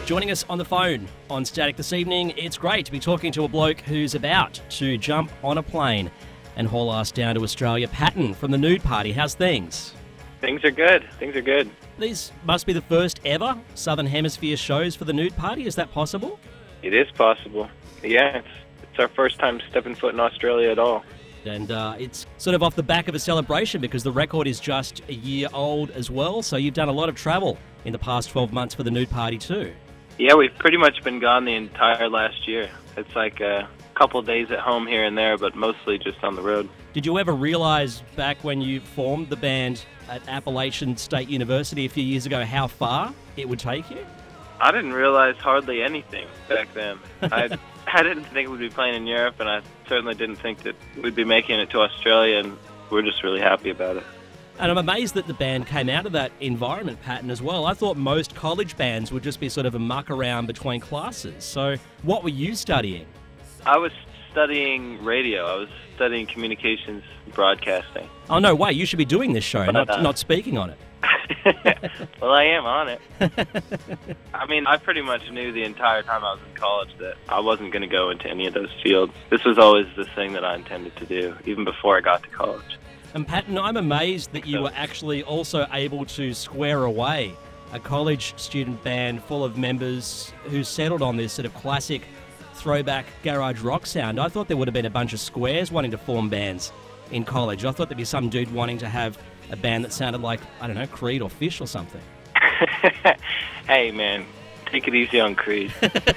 Joining us on the phone on Static this evening, it's great to be talking to a bloke who's about to jump on a plane and haul us down to Australia. Patton from the Nude Party. How's things? Things are good. These must be the first ever Southern Hemisphere shows for the Nude Party. Is that possible? It is possible. Yeah, it's our first time stepping foot in Australia at all. And it's sort of off the back of a celebration because the record is just a year old as well. So you've done a lot of travel in the past 12 months for the Nude Party too. Yeah, we've pretty much been gone the entire last year. It's like a couple days at home here and there, but mostly just on the road. Did you ever realize back when you formed the band at Appalachian State University a few years ago how far it would take you? I didn't realize hardly anything back then. I didn't think we'd be playing in Europe, and I certainly didn't think that we'd be making it to Australia, and we're just really happy about it. And I'm amazed that the band came out of that environment pattern as well. I thought most college bands would just be sort of a muck around between classes. So what were you studying? I was studying radio. I was studying communications broadcasting. Oh, no way. You should be doing this show, not speaking on it. Well, I am on it. I mean, I pretty much knew the entire time I was in college that I wasn't going to go into any of those fields. This was always the thing that I intended to do, even before I got to college. And Patton, I'm amazed that you were actually also able to square away a college student band full of members who settled on this sort of classic throwback garage rock sound. I thought there would have been a bunch of squares wanting to form bands in college. I thought there'd be some dude wanting to have a band that sounded like, I don't know, Creed or Fish or something. Hey, man, take it easy on Creed.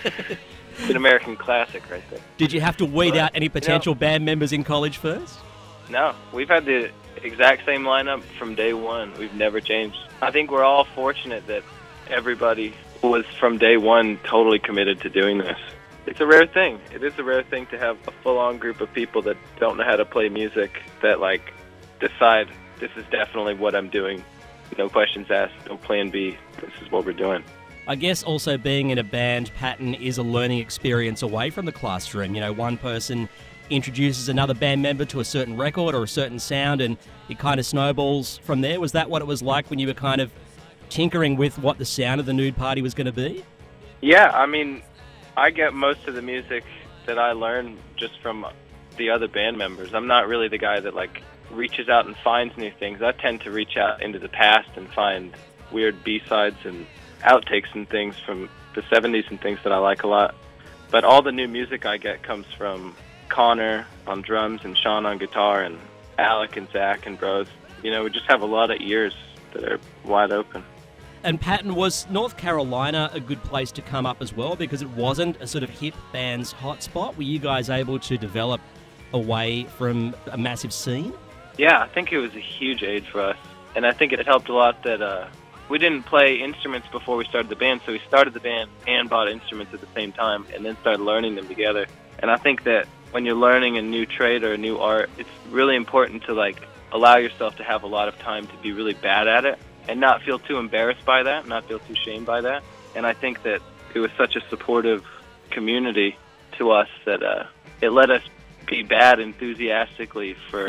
It's an American classic right there. Did you have to weed out any potential band members in college first? No, we've had the exact same lineup from day one. We've never changed. I think we're all fortunate that everybody was from day one totally committed to doing this. It's a rare thing. It is a rare thing to have a full-on group of people that don't know how to play music that, like, decide this is definitely what I'm doing. No questions asked, no plan B. This is what we're doing. I guess also being in a band pattern is a learning experience away from the classroom. You know, one person introduces another band member to a certain record or a certain sound and it kind of snowballs from there. Was that what it was like when you were kind of tinkering with what the sound of the Nude Party was going to be? Yeah, I mean, I get most of the music that I learn just from the other band members. I'm not really the guy that, like, reaches out and finds new things. I tend to reach out into the past and find weird B-sides and outtakes and things from the 70s and things that I like a lot. But all the new music I get comes from Connor on drums and Sean on guitar and Alec and Zach and bros. You know, we just have a lot of ears that are wide open. And Patton, was North Carolina a good place to come up as well because it wasn't a sort of hip band's hotspot? Were you guys able to develop away from a massive scene? Yeah, I think it was a huge aid for us. And I think it helped a lot that we didn't play instruments before we started the band, so we started the band and bought instruments at the same time and then started learning them together. And I think that when you're learning a new trade or a new art, it's really important to, like, allow yourself to have a lot of time to be really bad at it and not feel too embarrassed by that, not feel too shamed by that. And I think that it was such a supportive community to us that it let us be bad enthusiastically for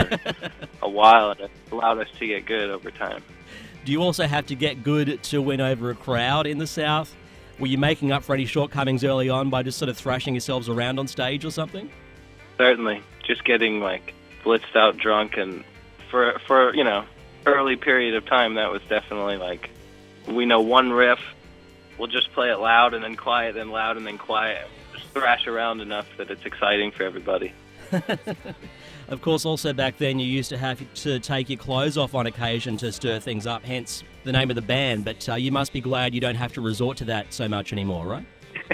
a while, and it allowed us to get good over time. Do you also have to get good to win over a crowd in the South? Were you making up for any shortcomings early on by just sort of thrashing yourselves around on stage or something? Certainly. Just getting, like, blitzed out drunk, and for you know, early period of time, that was definitely, like, we know one riff, we'll just play it loud and then quiet, then loud and then quiet. Just thrash around enough that it's exciting for everybody. Of course, also back then you used to have to take your clothes off on occasion to stir things up, hence the name of the band, but you must be glad you don't have to resort to that so much anymore, right?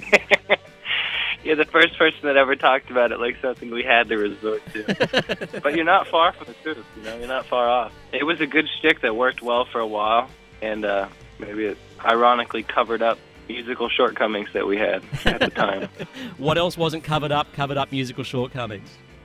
You're the first person that ever talked about it like something we had to resort to. But you're not far from the truth, you know, you're not far off. It was a good shtick that worked well for a while, and maybe it ironically covered up musical shortcomings that we had at the time. What else wasn't covered up musical shortcomings?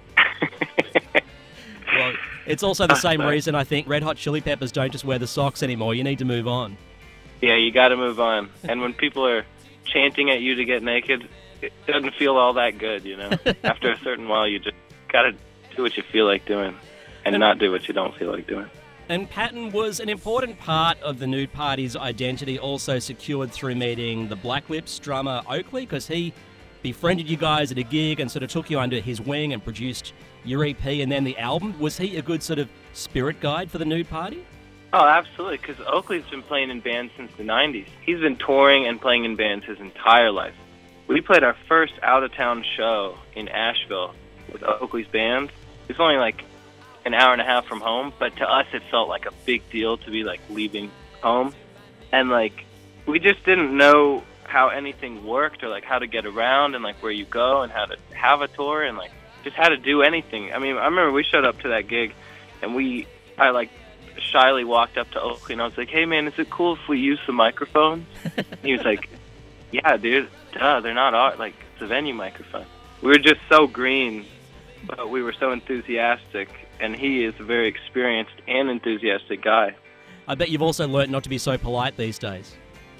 Well, it's also the same reason I think Red Hot Chili Peppers don't just wear the socks anymore. You need to move on. Yeah, you got to move on. And when people are chanting at you to get naked, it doesn't feel all that good, you know. After a certain while, you just got to do what you feel like doing and not do what you don't feel like doing. And Patton was an important part of the Nude Party's identity, also secured through meeting the Black Lips drummer Oakley, because he befriended you guys at a gig and sort of took you under his wing and produced your EP and then the album. Was he a good sort of spirit guide for the Nude Party? Oh, absolutely, because Oakley's been playing in bands since the 90s. He's been touring and playing in bands his entire life. We played our first out-of-town show in Asheville with Oakley's band. It was only like an hour and a half from home, but to us it felt like a big deal to be like leaving home. And like, we just didn't know how anything worked or like how to get around and like where you go and how to have a tour and like just how to do anything. I mean, I remember we showed up to that gig and I like shyly walked up to Oakley and I was like, "Hey man, is it cool if we use the microphones?" He was like, "Yeah, dude, duh, they're not art, like it's a venue microphone." We were just so green, but we were so enthusiastic, and he is a very experienced and enthusiastic guy. I bet you've also learnt not to be so polite these days.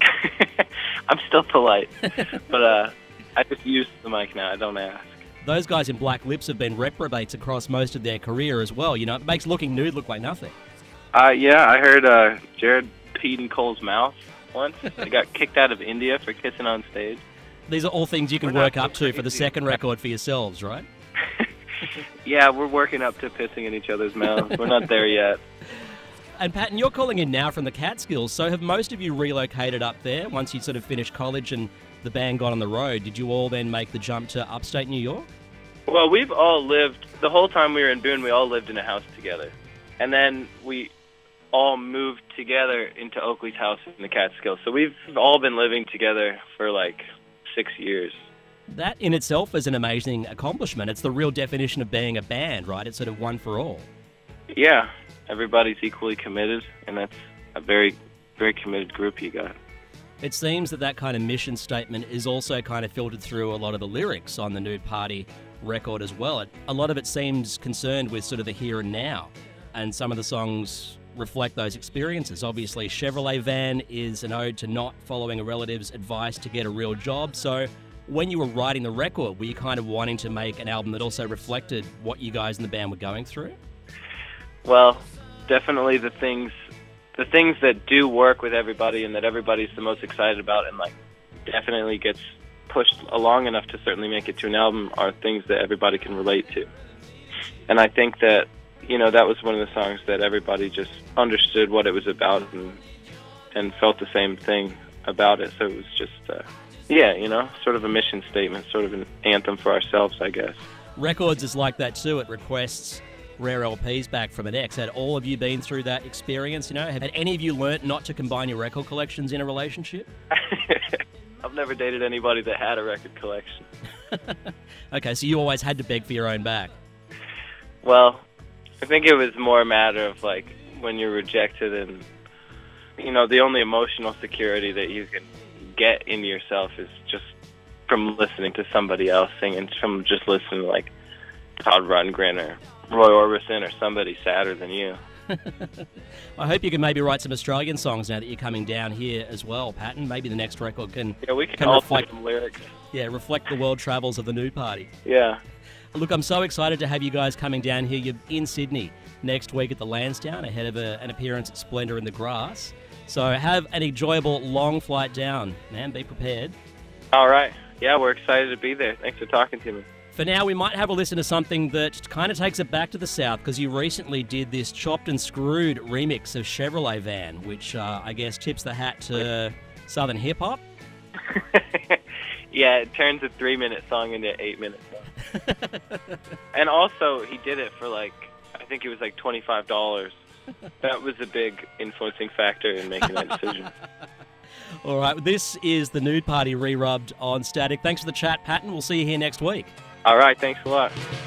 I'm still polite, but I just use the mic now. I don't ask. Those guys in Black Lips have been reprobates across most of their career as well. You know, it makes looking nude look like nothing. Yeah, I heard Jared peed in Cole's mouth once. They got kicked out of India for kissing on stage. These are all things you can work up to for the second record for yourselves, right? Yeah, we're working up to pissing in each other's mouths. We're not there yet. And Patton, you're calling in now from the Catskills, so have most of you relocated up there once you sort of finished college and the band got on the road? Did you all then make the jump to upstate New York? Well, we've all lived, the whole time we were in Boone, we all lived in a house together. And then we all moved together into Oakley's house in the Catskills. So we've all been living together for like 6 years. That in itself is an amazing accomplishment. It's the real definition of being a band, right? It's sort of one for all. Yeah, everybody's equally committed, and that's a very, very committed group you got. It seems that kind of mission statement is also kind of filtered through a lot of the lyrics on the Nude Party record as well. A lot of it seems concerned with sort of the here and now, and some of the songs reflect those experiences. Obviously, Chevrolet Van is an ode to not following a relative's advice to get a real job. So when you were writing the record, were you kind of wanting to make an album that also reflected what you guys in the band were going through? Well, definitely the things that do work with everybody and that everybody's the most excited about and like definitely gets pushed along enough to certainly make it to an album are things that everybody can relate to. And I think that, you know, that was one of the songs that everybody just understood what it was about and felt the same thing about it. So it was just, yeah, you know, sort of a mission statement, sort of an anthem for ourselves, I guess. Records is like that too. It requests rare LPs back from an ex. Had all of you been through that experience, you know? Had any of you learnt not to combine your record collections in a relationship? I've never dated anybody that had a record collection. Okay, so you always had to beg for your own back. Well, I think it was more a matter of, like, when you're rejected and, you know, the only emotional security that you can get in yourself is just from listening to somebody else sing and from just listening to, like, Todd Rundgren or Roy Orbison or somebody sadder than you. I hope you can maybe write some Australian songs now that you're coming down here as well, Patton. Maybe the next record can we can all reflect some lyrics. Yeah, reflect the world travels of the Nude Party. Yeah. Look, I'm so excited to have you guys coming down here. You're in Sydney next week at the Lansdowne ahead of an appearance at Splendour in the Grass. So have an enjoyable long flight down, man. Be prepared. All right. Yeah, we're excited to be there. Thanks for talking to me. For now, we might have a listen to something that kind of takes it back to the South, because you recently did this chopped and screwed remix of Chevrolet Van, which I guess tips the hat to Southern hip-hop. Yeah, it turns a 3-minute song into an 8-minute song. And also, he did it for I think it was like $25. That was a big influencing factor in making that decision. All right, this is the Nude Party re-rubbed on Static. Thanks for the chat, Patton. We'll see you here next week. All right, thanks a lot.